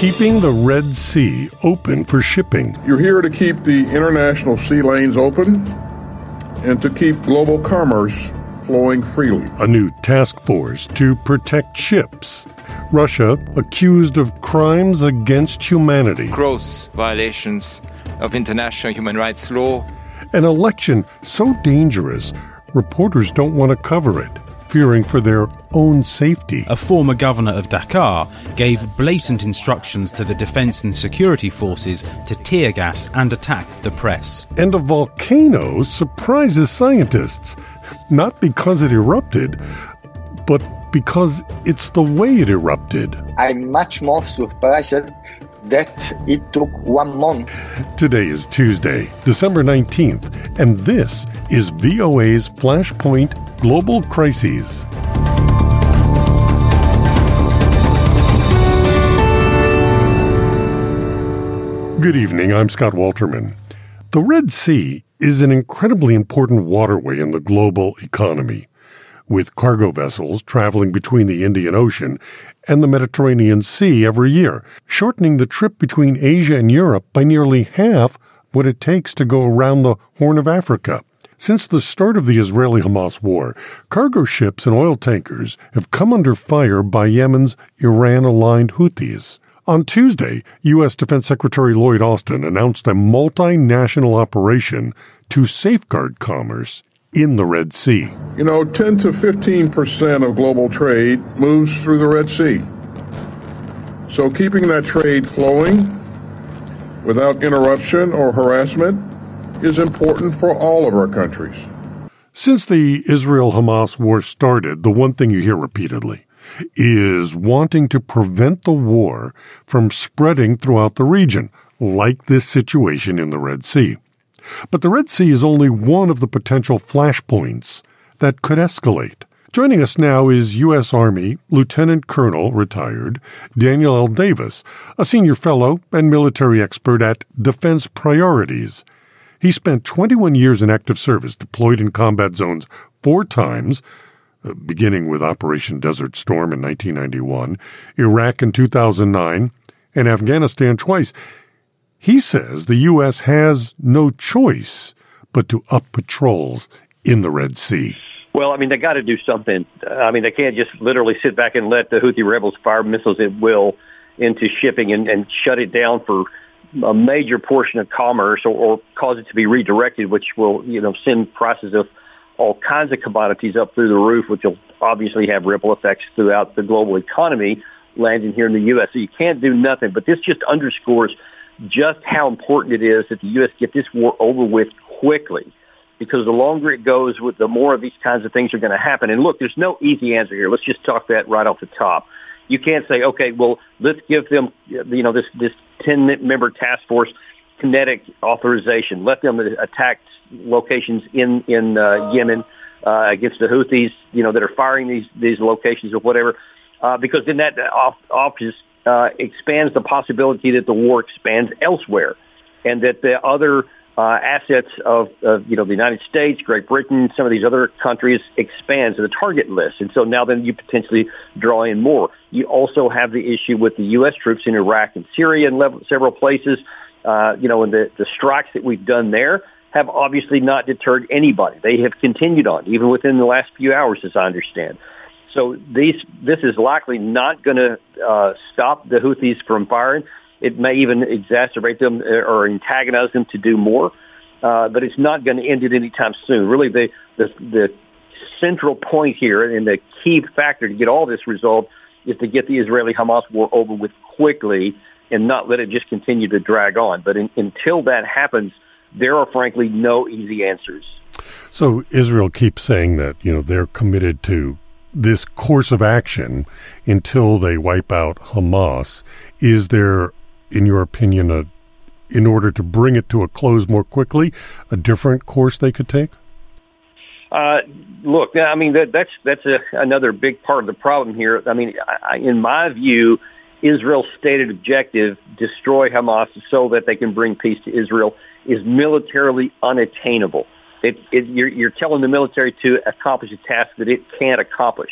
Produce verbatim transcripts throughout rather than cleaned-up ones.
keeping the Red Sea open for shipping. You're here to keep the international sea lanes open and to keep global commerce flowing freely. A new task force to protect ships. Russia accused of crimes against humanity. Gross violations of international human rights law. An election so dangerous, reporters don't want to cover it, fearing for their own safety. A former governor of Dakar gave blatant instructions to the defense and security forces to tear gas and attack the press. And a volcano surprises scientists, not because it erupted, but because it's the way it erupted. I'm much more surprised that it took one month. Today is Tuesday, December nineteenth, and this is V O A's Flashpoint Global Crises. Good evening, I'm Scott Walterman. The Red Sea is an incredibly important waterway in the global economy, with cargo vessels traveling between the Indian Ocean and the Mediterranean Sea every year, shortening the trip between Asia and Europe by nearly half what it takes to go around the Horn of Africa. Since the start of the Israeli-Hamas war, cargo ships and oil tankers have come under fire by Yemen's Iran-aligned Houthis. On Tuesday, U S Defense Secretary Lloyd Austin announced a multinational operation to safeguard commerce in the Red Sea. You know, ten to fifteen percent of global trade moves through the Red Sea. So keeping that trade flowing without interruption or harassment is important for all of our countries. Since the Israel-Hamas war started, the one thing you hear repeatedly is wanting to prevent the war from spreading throughout the region, like this situation in the Red Sea. But the Red Sea is only one of the potential flashpoints that could escalate. Joining us now is U S. Army Lieutenant Colonel, retired, Daniel L. Davis, a senior fellow and military expert at Defense Priorities. He spent twenty-one years in active service, deployed in combat zones four times, uh, beginning with Operation Desert Storm in nineteen ninety-one, Iraq in two thousand nine, and Afghanistan twice. He says the U S has no choice but to up patrols in the Red Sea. Well, I mean, they got to do something. I mean, they can't just literally sit back and let the Houthi rebels fire missiles at will into shipping and, and shut it down for a major portion of commerce, or, or cause it to be redirected, which will, you know, send prices of all kinds of commodities up through the roof, which will obviously have ripple effects throughout the global economy, landing here in the U S. So you can't do nothing. But this just underscores just how important it is that the U S get this war over with quickly, because the longer it goes, with the more of these kinds of things are going to happen. And look, there's no easy answer here. Let's just talk that right off the top. You can't say, okay, well, let's give them, you know, this this ten-member task force kinetic authorization. Let them attack locations in in uh, Yemen uh, against the Houthis, you know, that are firing these these locations or whatever, uh, because then that off, off just uh, expands the possibility that the war expands elsewhere, and that the other Uh, assets of, of, you know, the United States, Great Britain, some of these other countries expand to the target list. And so now then you potentially draw in more. You also have the issue with the U S troops in Iraq and Syria and level, several places. Uh, you know, and the, the strikes that we've done there have obviously not deterred anybody. They have continued on, even within the last few hours, as I understand. So these, this is likely not going to uh, stop the Houthis from firing. It may even exacerbate them or antagonize them to do more, uh, but it's not going to end it anytime soon. Really, the, the the central point here and the key factor to get all this resolved is to get the Israeli-Hamas war over with quickly and not let it just continue to drag on. But in, until that happens, there are frankly no easy answers. So Israel keeps saying that, you know, they're committed to this course of action until they wipe out Hamas. Is there, in your opinion, a, in order to bring it to a close more quickly, a different course they could take? Uh, look, I mean, that, that's that's a, another big part of the problem here. I mean, I, in my view, Israel's stated objective, destroy Hamas so that they can bring peace to Israel, is militarily unattainable. It, it, you're, you're telling the military to accomplish a task that it can't accomplish.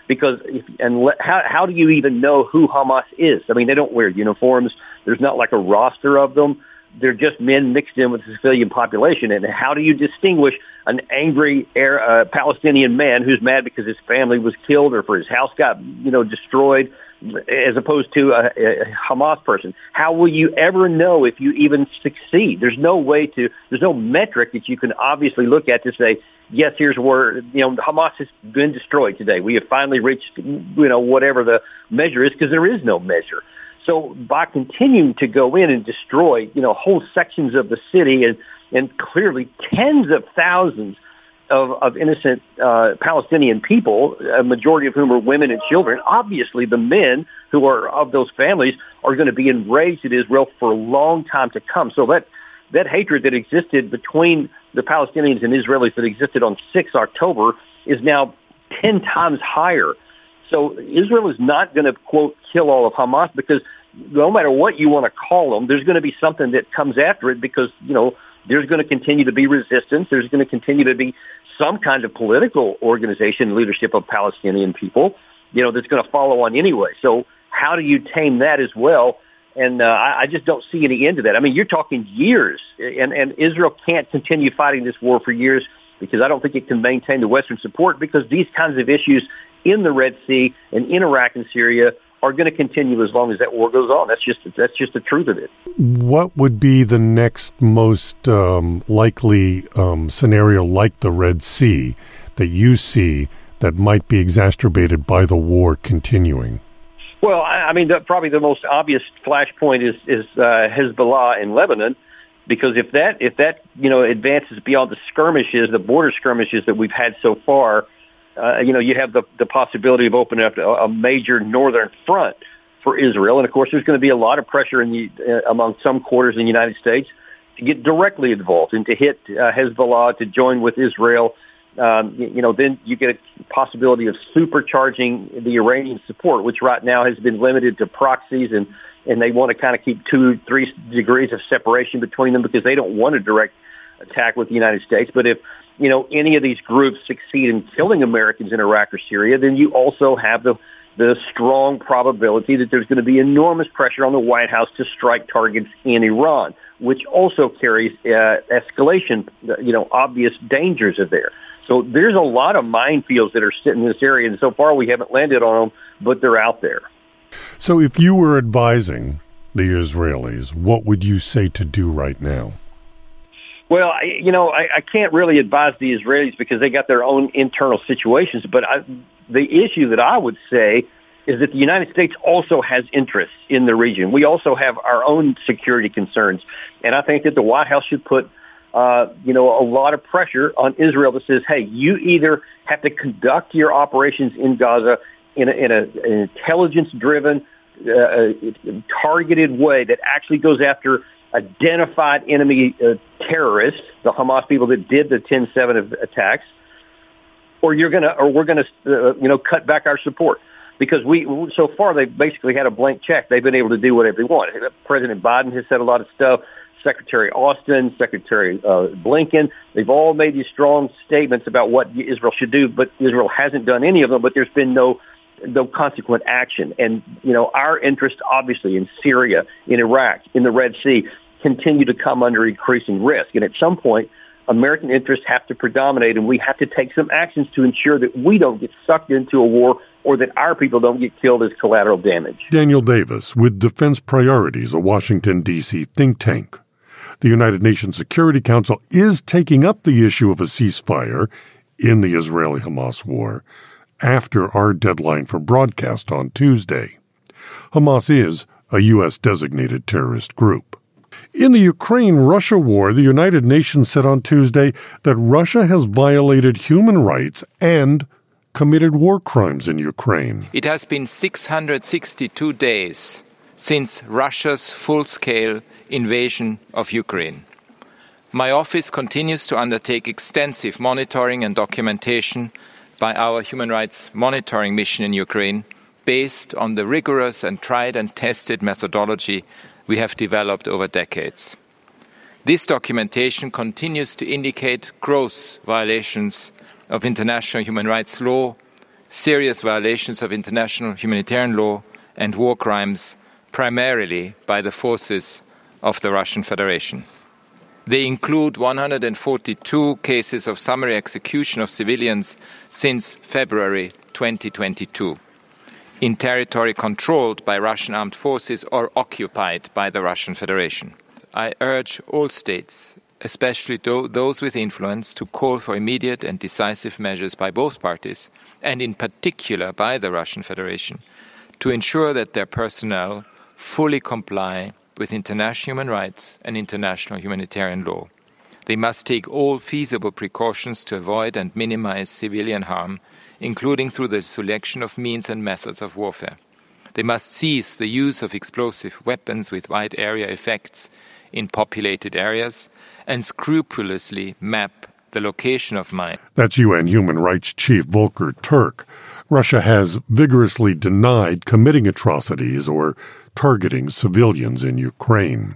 because if, and le, how, how do you even know who Hamas is? I mean, they don't wear uniforms. There's not like a roster of them. They're just men mixed in with the civilian population. And how do you distinguish an angry uh, Palestinian man who's mad because his family was killed or for his house got, you know, destroyed, as opposed to a, a Hamas person? How will you ever know if you even succeed? There's no way to, there's no metric that you can obviously look at to say, yes, here's where, you know, Hamas has been destroyed today. We have finally reached, you know, whatever the measure is, because there is no measure. So by continuing to go in and destroy, you know, whole sections of the city and, and clearly tens of thousands of, of innocent uh, Palestinian people, a majority of whom are women and children, obviously the men who are of those families are going to be enraged at Israel for a long time to come. So that, that hatred that existed between the Palestinians and Israelis that existed on the sixth of October is now ten times higher. So Israel is not going to, quote, kill all of Hamas, because no matter what you want to call them, there's going to be something that comes after it, because, you know, there's going to continue to be resistance. There's going to continue to be some kind of political organization, leadership of Palestinian people, you know, that's going to follow on anyway. So how do you tame that as well? And uh, I, I just don't see any end to that. I mean, you're talking years, and, and Israel can't continue fighting this war for years, because I don't think it can maintain the Western support, because these kinds of issues in the Red Sea and in Iraq and Syria are going to continue as long as that war goes on. That's just that's just the truth of it. What would be the next most um, likely um, scenario like the Red Sea that you see that might be exacerbated by the war continuing? Well, I, I mean, the, probably the most obvious flashpoint is is uh, Hezbollah in Lebanon, because if that if that you know advances beyond the skirmishes, the border skirmishes that we've had so far, Uh, you know, you have the, the possibility of opening up a, a major northern front for Israel. And, of course, there's going to be a lot of pressure in the, uh, among some quarters in the United States to get directly involved and to hit uh, Hezbollah, to join with Israel. Um, you, you know, then you get a possibility of supercharging the Iranian support, which right now has been limited to proxies, and, and they want to kind of keep two, three degrees of separation between them, because they don't want a direct attack with the United States. But if you know, any of these groups succeed in killing Americans in Iraq or Syria, then you also have the the strong probability that there's going to be enormous pressure on the White House to strike targets in Iran, which also carries uh, escalation, you know, obvious dangers are there. So there's a lot of minefields that are sitting in this area, and so far we haven't landed on them, but they're out there. So if you were advising the Israelis, what would you say to do right now? Well, I, you know, I, I can't really advise the Israelis because they got their own internal situations. But I, the issue that I would say is that the United States also has interests in the region. We also have our own security concerns. And I think that the White House should put, uh, you know, a lot of pressure on Israel that says, hey, you either have to conduct your operations in Gaza in, a, in a, an intelligence-driven, uh, targeted way that actually goes after identified enemy uh, terrorists, the Hamas people that did the ten seven attacks, or you're gonna, or we're gonna, uh, you know, cut back our support, because we so far they've basically had a blank check. They've been able to do whatever they want. President Biden has said a lot of stuff. Secretary Austin, Secretary uh, Blinken, they've all made these strong statements about what Israel should do, but Israel hasn't done any of them. But there's been no no consequent action. And, you know, our interest, obviously, in Syria, in Iraq, in the Red Sea, continue to come under increasing risk. And at some point, American interests have to predominate, and we have to take some actions to ensure that we don't get sucked into a war, or that our people don't get killed as collateral damage. Daniel Davis with Defense Priorities, a Washington, D C think tank. The United Nations Security Council is taking up the issue of a ceasefire in the Israeli-Hamas war after our deadline for broadcast on Tuesday. Hamas is a U S designated terrorist group. In the Ukraine-Russia war, the United Nations said on Tuesday that Russia has violated human rights and committed war crimes in Ukraine. It has been six hundred sixty-two days since Russia's full-scale invasion of Ukraine. My office continues to undertake extensive monitoring and documentation by our human rights monitoring mission in Ukraine, based on the rigorous and tried and tested methodology we have developed over decades. This documentation continues to indicate gross violations of international human rights law serious violations of international humanitarian law and war crimes, primarily by the forces of the Russian Federation. They include one hundred forty-two cases of summary execution of civilians since February twenty twenty-two in territory controlled by Russian armed forces or occupied by the Russian Federation. I urge all states, especially those with influence, to call for immediate and decisive measures by both parties, and in particular by the Russian Federation, to ensure that their personnel fully comply with international human rights and international humanitarian law. They must take all feasible precautions to avoid and minimize civilian harm, including through the selection of means and methods of warfare. They must cease the use of explosive weapons with wide area effects in populated areas and scrupulously map the location of mines. That's U N Human Rights Chief Volker Turk. Russia has vigorously denied committing atrocities or targeting civilians in Ukraine.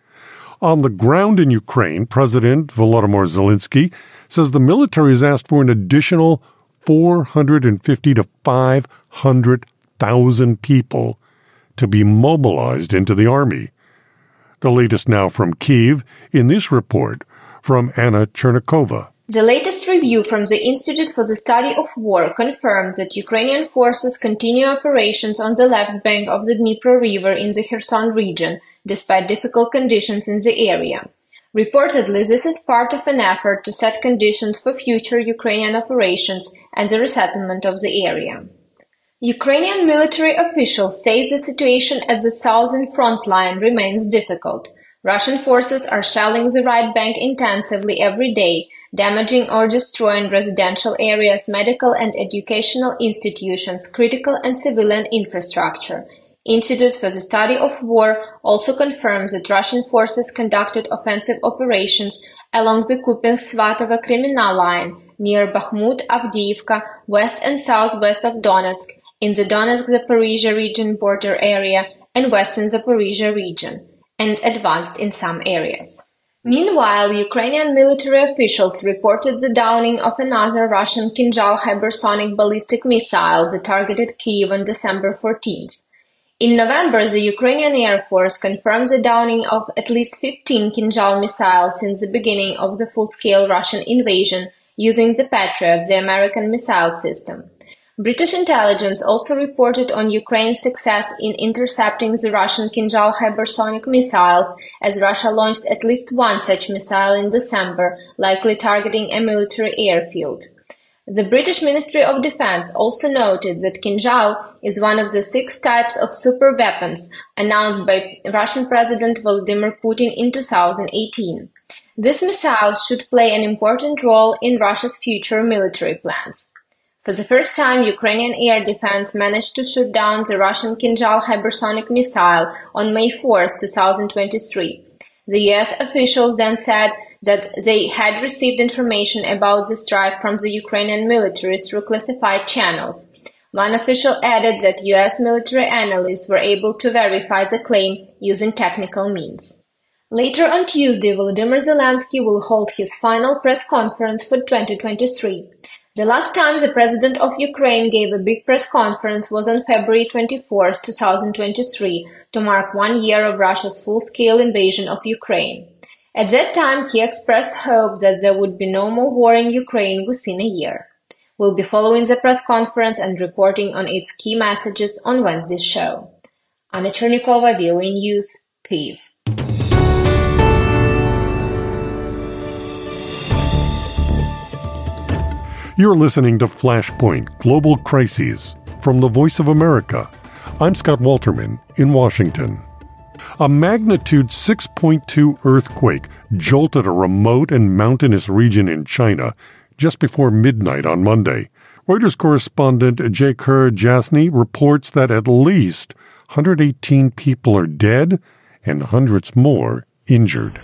On the ground in Ukraine, President Volodymyr Zelensky says the military has asked for an additional four hundred fifty to five hundred thousand people to be mobilized into the army. The latest now from Kyiv in this report from Anna Chernikova. The latest review from the Institute for the Study of War confirmed that Ukrainian forces continue operations on the left bank of the Dnipro River in the Kherson region, despite difficult conditions in the area. Reportedly, this is part of an effort to set conditions for future Ukrainian operations and the resettlement of the area. Ukrainian military officials say the situation at the southern front line remains difficult. Russian forces are shelling the right bank intensively every day, damaging or destroying residential areas, medical and educational institutions, critical and civilian infrastructure. Institute for the Study of War also confirms that Russian forces conducted offensive operations along the Kupinsk-Svatovo-Kreminna line near Bakhmut, Avdiivka, west and southwest of Donetsk, in the Donetsk-Zaporizhzhia region border area and western Zaporizhzhia region, and advanced in some areas. Meanwhile, Ukrainian military officials reported the downing of another Russian Kinzhal hypersonic ballistic missile that targeted Kyiv on December fourteenth. In November, the Ukrainian Air Force confirmed the downing of at least fifteen Kinzhal missiles since the beginning of the full-scale Russian invasion using the Patriot, the American missile system. British intelligence also reported on Ukraine's success in intercepting the Russian Kinzhal hypersonic missiles, as Russia launched at least one such missile in December, likely targeting a military airfield. The British Ministry of Defense also noted that Kinzhal is one of the six types of super weapons announced by Russian President Vladimir Putin in two thousand eighteen. These missiles should play an important role in Russia's future military plans. For the first time, Ukrainian air defense managed to shoot down the Russian Kinzhal hypersonic missile on May fourth, two thousand twenty-three. The U S officials then said that they had received information about the strike from the Ukrainian military through classified channels. One official added that U S military analysts were able to verify the claim using technical means. Later on Tuesday, Volodymyr Zelensky will hold his final press conference for twenty twenty-three. The last time the president of Ukraine gave a big press conference was on February twenty-fourth, two thousand twenty-three, to mark one year of Russia's full-scale invasion of Ukraine. At that time, he expressed hope that there would be no more war in Ukraine within a year. We'll be following the press conference and reporting on its key messages on Wednesday's show. Anna Chernikova, V O A News, Kyiv. You're listening to Flashpoint Global Crises from the Voice of America. I'm Scott Walterman in Washington. A magnitude six point two earthquake jolted a remote and mountainous region in China just before midnight on Monday. Reuters correspondent Jaker Jasny reports that at least one hundred eighteen people are dead and hundreds more injured.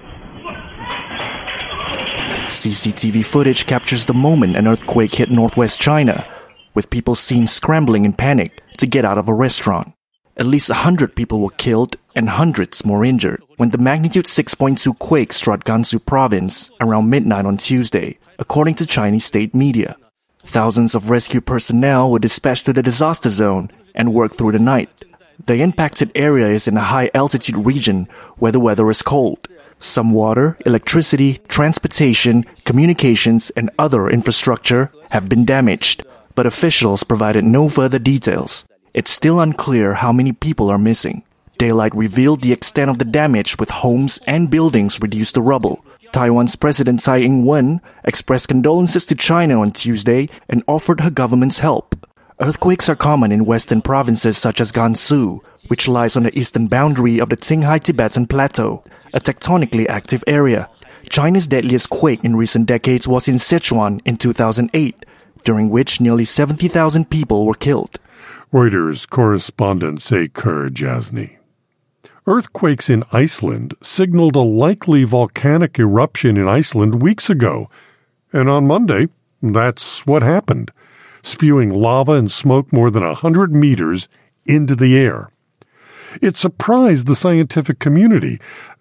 C C T V footage captures the moment an earthquake hit northwest China, with people seen scrambling in panic to get out of a restaurant. At least one hundred people were killed and hundreds more injured when the magnitude six point two quake struck Gansu province around midnight on Tuesday, according to Chinese state media. Thousands of rescue personnel were dispatched to the disaster zone and worked through the night. The impacted area is in a high-altitude region where the weather is cold. Some water, electricity, transportation, communications, and other infrastructure have been damaged, but officials provided no further details. It's still unclear how many people are missing. Daylight revealed the extent of the damage with homes and buildings reduced to rubble. Taiwan's President Tsai Ing-wen expressed condolences to China on Tuesday and offered her government's help. Earthquakes are common in western provinces such as Gansu, which lies on the eastern boundary of the Qinghai-Tibetan Plateau, a tectonically active area. China's deadliest quake in recent decades was in Sichuan in two thousand eight, during which nearly seventy thousand people were killed. Reuters correspondent Sekur Jasny. Earthquakes in Iceland signaled a likely volcanic eruption in Iceland weeks ago. And on Monday, that's what happened, spewing lava and smoke more than one hundred meters into the air. It surprised the scientific community,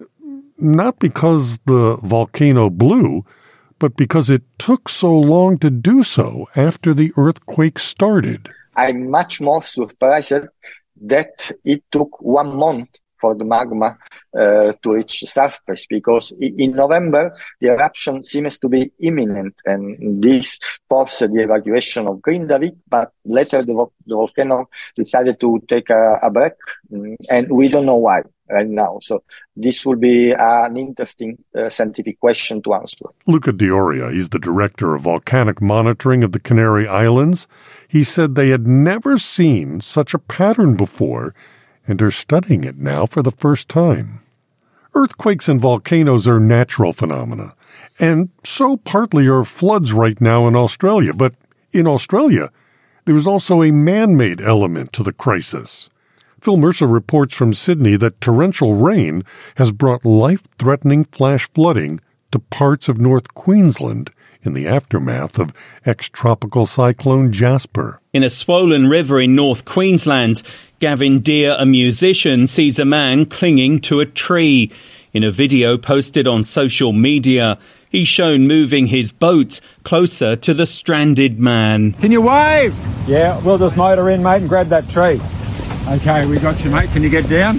not because the volcano blew, but because it took so long to do so after the earthquake started. I'm much more surprised that it took one month for the magma uh, to reach the surface, because in November the eruption seems to be imminent, and this forced the evacuation of Grindavik, but later the, vo- the volcano decided to take a, a break, and we don't know why right now. So this will be an interesting uh, scientific question to answer. Luca Dioria, he's the director of volcanic monitoring of the Canary Islands. He said they had never seen such a pattern before, and are studying it now for the first time. Earthquakes and volcanoes are natural phenomena, and so partly are floods right now in Australia. But in Australia, there is also a man-made element to the crisis. Phil Mercer reports from Sydney that torrential rain has brought life-threatening flash flooding to parts of North Queensland in the aftermath of ex-tropical cyclone Jasper. In a swollen river in North Queensland, Gavin Deere, a musician, sees a man clinging to a tree. In a video posted on social media, he's shown moving his boat closer to the stranded man. Can you wave? Yeah, we'll just motor in, mate, and grab that tree. OK, we got you, mate. Can you get down?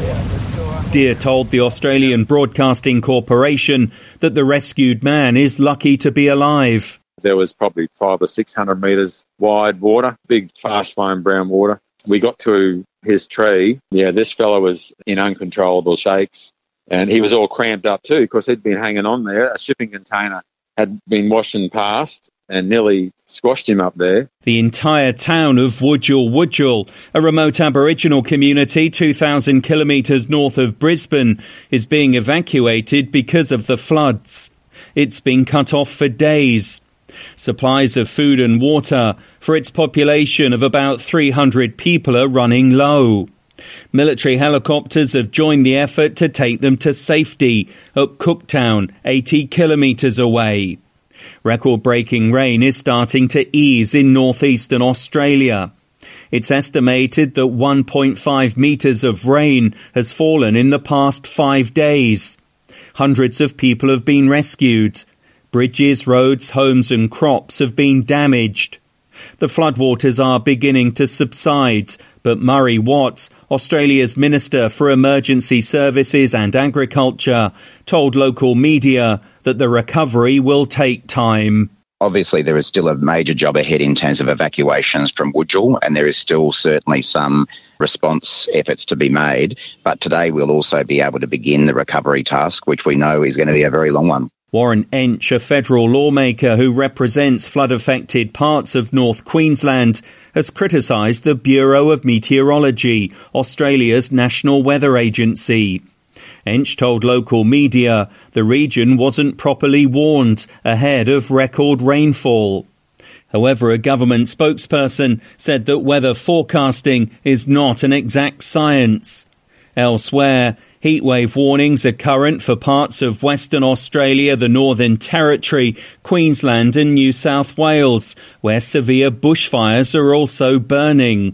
Deere told the Australian Broadcasting Corporation that the rescued man is lucky to be alive. There was probably five or six hundred metres wide water, big fast flowing brown water. We got to his tree. Yeah, this fellow was in uncontrollable shakes, and he was all cramped up too because he'd been hanging on there. A shipping container had been washing past and nearly squashed him up there. The entire town of Wudjul Wudjul, a remote Aboriginal community two thousand kilometres north of Brisbane, is being evacuated because of the floods. It's been cut off for days. Supplies of food and water for its population of about three hundred people are running low. Military helicopters have joined the effort to take them to safety at Cooktown, eighty kilometres away. Record-breaking rain is starting to ease in northeastern Australia. It's estimated that one point five metres of rain has fallen in the past five days. Hundreds of people have been rescued. Bridges, roads, homes and crops have been damaged. The floodwaters are beginning to subside, but Murray Watt, Australia's Minister for Emergency Services and Agriculture, told local media that the recovery will take time. Obviously, there is still a major job ahead in terms of evacuations from Wudjul, and there is still certainly some response efforts to be made. But today we'll also be able to begin the recovery task, which we know is going to be a very long one. Warren Ench, a federal lawmaker who represents flood-affected parts of North Queensland, has criticised the Bureau of Meteorology, Australia's national weather agency. Ench told local media the region wasn't properly warned ahead of record rainfall. However, a government spokesperson said that weather forecasting is not an exact science. Elsewhere, heatwave warnings are current for parts of Western Australia, the Northern Territory, Queensland and New South Wales, where severe bushfires are also burning.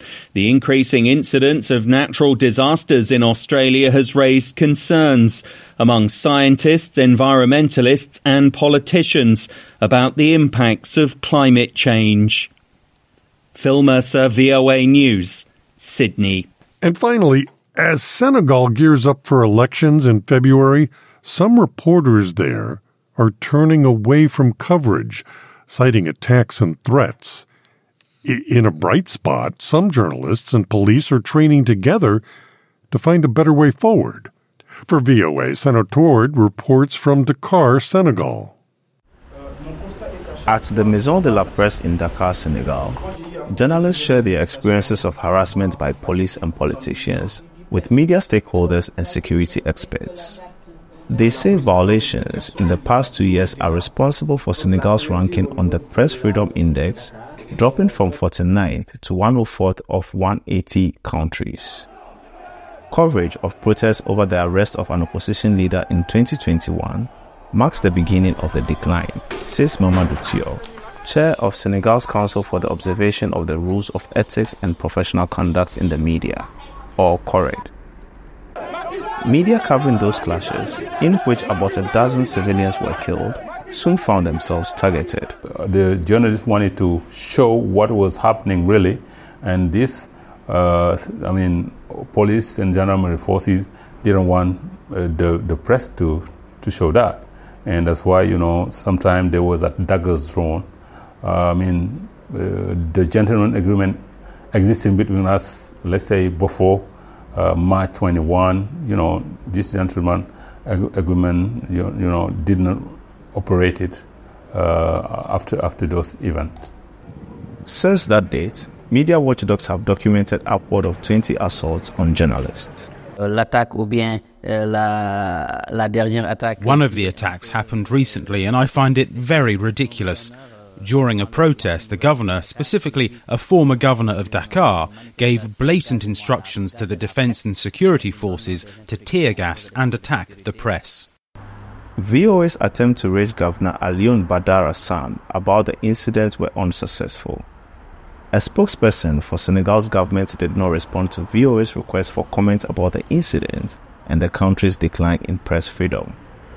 The increasing incidence of natural disasters in Australia has raised concerns among scientists, environmentalists and politicians about the impacts of climate change. Phil Mercer, V O A News, Sydney. And finally, as Senegal gears up for elections in February, some reporters there are turning away from coverage, citing attacks and threats. In a bright spot, some journalists and police are training together to find a better way forward. For V O A, Senna Tourde reports from Dakar, Senegal. At the Maison de la Presse in Dakar, Senegal, journalists share their experiences of harassment by police and politicians with media stakeholders and security experts. They say violations in the past two years are responsible for Senegal's ranking on the Press Freedom Index, dropping from forty-ninth to one hundred fourth of one hundred eighty countries. Coverage of protests over the arrest of an opposition leader in twenty twenty-one marks the beginning of the decline, says Mamadou Thio, chair of Senegal's Council for the Observation of the Rules of Ethics and Professional Conduct in the Media, or CORED. Media covering those clashes, in which about a dozen civilians were killed, soon found themselves targeted. The journalists wanted to show what was happening really, and this, uh, I mean, police and gendarmerie forces didn't want uh, the, the press to, to show that. And that's why, you know, sometimes there was a daggers drawn. Uh, I mean, uh, the gentleman agreement existing between us, let's say before uh, March twenty-first, you know, this gentleman ag- agreement, you, you know, didn't operate it uh, after after those events. Since that date, media watchdogs have documented upward of twenty assaults on journalists. L'attaque ou bien la, la dernière attaque. One of the attacks happened recently, and I find it very ridiculous. During a protest, the governor, specifically a former governor of Dakar, gave blatant instructions to the defence and security forces to tear gas and attack the press. V O A's attempt to reach Governor Alioune Badara Sam about the incident were unsuccessful. A spokesperson for Senegal's government did not respond to V O A's request for comment about the incident and the country's decline in press freedom.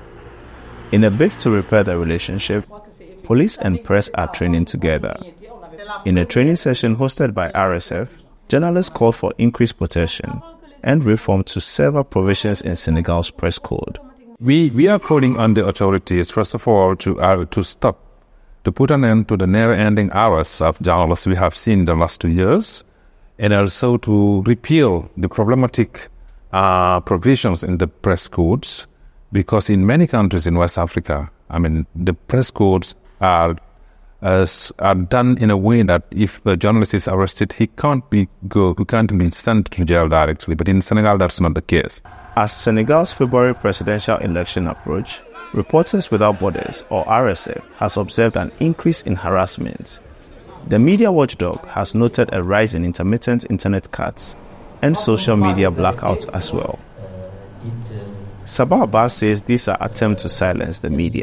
In a bid to repair the relationship, police and press are training together. In a training session hosted by R S F, journalists called for increased protection and reform to several provisions in Senegal's press code. We we are calling on the authorities, first of all, to uh, to stop, to put an end to the never-ending hours of journalists we have seen in the last two years, and also to repeal the problematic uh, provisions in the press codes, because in many countries in West Africa, I mean, the press codes are uh, are done in a way that if a journalist is arrested, he can't be go, he can't be sent to jail directly. But in Senegal, that's not the case. As Senegal's February presidential election approached, Reporters Without Borders, or R S F, has observed an increase in harassment. The media watchdog has noted a rise in intermittent internet cuts and social media blackouts as well. Sabah Abbas says these are attempts to silence the media.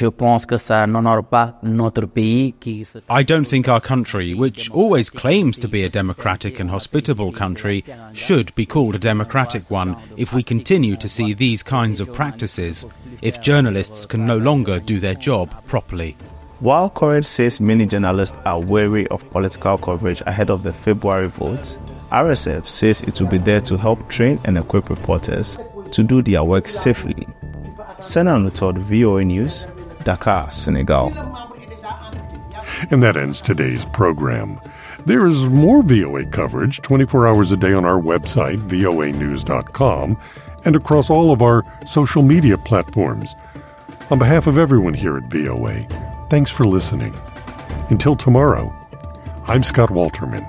I don't think our country, which always claims to be a democratic and hospitable country, should be called a democratic one if we continue to see these kinds of practices, if journalists can no longer do their job properly. While CORED says many journalists are wary of political coverage ahead of the February vote, R S F says it will be there to help train and equip reporters to do their work safely. Senna Tourde, V O A News, Dakar, Senegal. And that ends today's program. There is more V O A coverage twenty-four hours a day on our website, V O A news dot com, and across all of our social media platforms. On behalf of everyone here at V O A, thanks for listening. Until tomorrow, I'm Scott Walterman.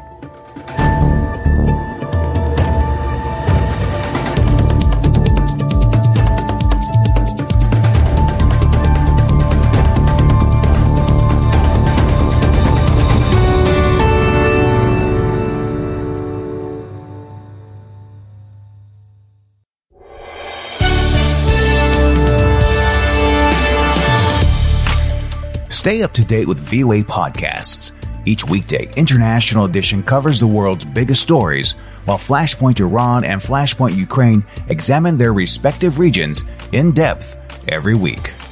Stay up to date with V O A podcasts. Each weekday, International Edition covers the world's biggest stories, while Flashpoint Iran and Flashpoint Ukraine examine their respective regions in depth every week.